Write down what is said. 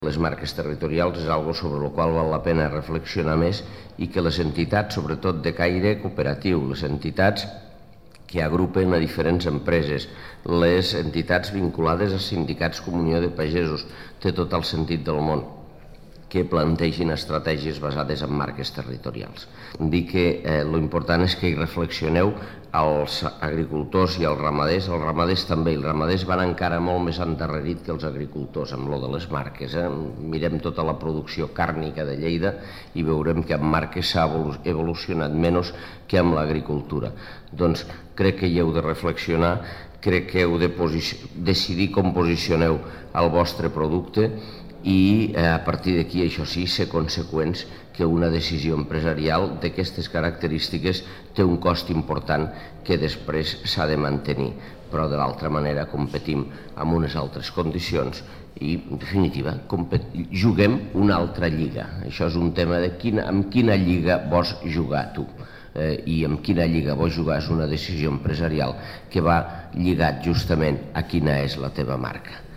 Les marques territorials és algo sobre el qual val la pena reflexionar més i que les entitats, sobretot de caire cooperatiu, les entitats que agrupen a diferents empreses, les entitats vinculades a sindicats Comunió de Pagesos, té tot el sentit del món que plantegin estratègies basades en marques territorials. Dir que l'important és que hi reflexioneu els agricultors i els ramaders també, els ramaders van encara molt més endarrerit que els agricultors amb lo de les marques. Mirem tota la producció càrnica de Lleida i veurem que amb marques s'ha evolucionat menys que amb l'agricultura. Doncs crec que hi heu de reflexionar, crec que heu de decidir com posicioneu el vostre producte i a partir d'aquí, això sí, ser conseqüents que una decisió empresarial d'aquestes característiques té un cost important que després s'ha de mantenir, però de l'altra manera competim amb unes altres condicions i, en definitiva, juguem una altra lliga. Això és un tema de amb quina lliga vols jugar tu. I amb quina lliga vols jugar és una decisió empresarial que va lligat justament a quina és la teva marca.